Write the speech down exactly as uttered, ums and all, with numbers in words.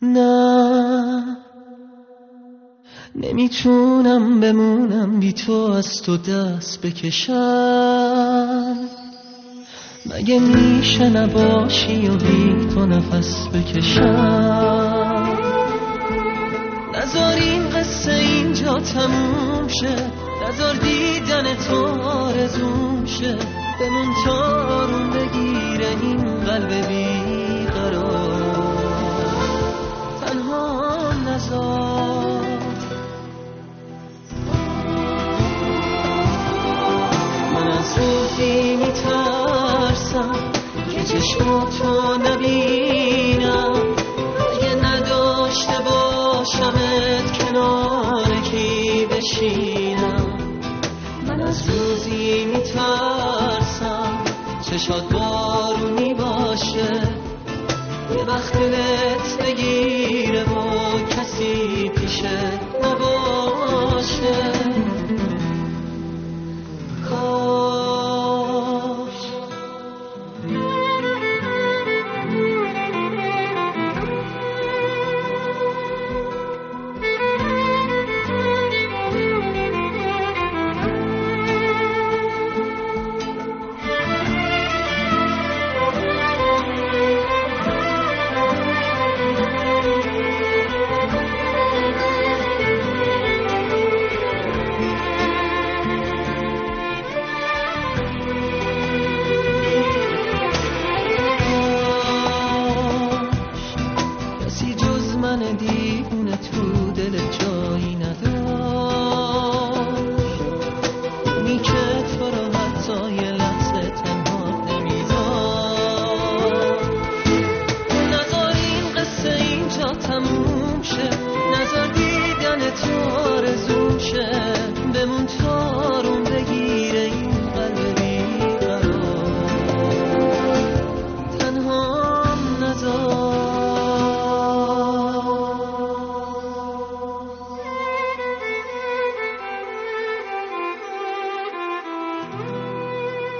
نه نمیتونم بمونم بی تو، از تو دست بکشم. مگه میشه نباشی و بی تو نفس بکشم؟ نذار این قصه اینجا تموم شه، نذار دیدن تو آرزوم شه. بمون تا آروم بگیره این قلب بیقرار. تنها نذار. من از روزی میترسم که چشماتو نبینم، اگه نداشته باشمت کنار کی بشینم. من از روزی میترسم چشات بارونی باشه، یه وقت دلت بگیره و کسی پیشه نباشه.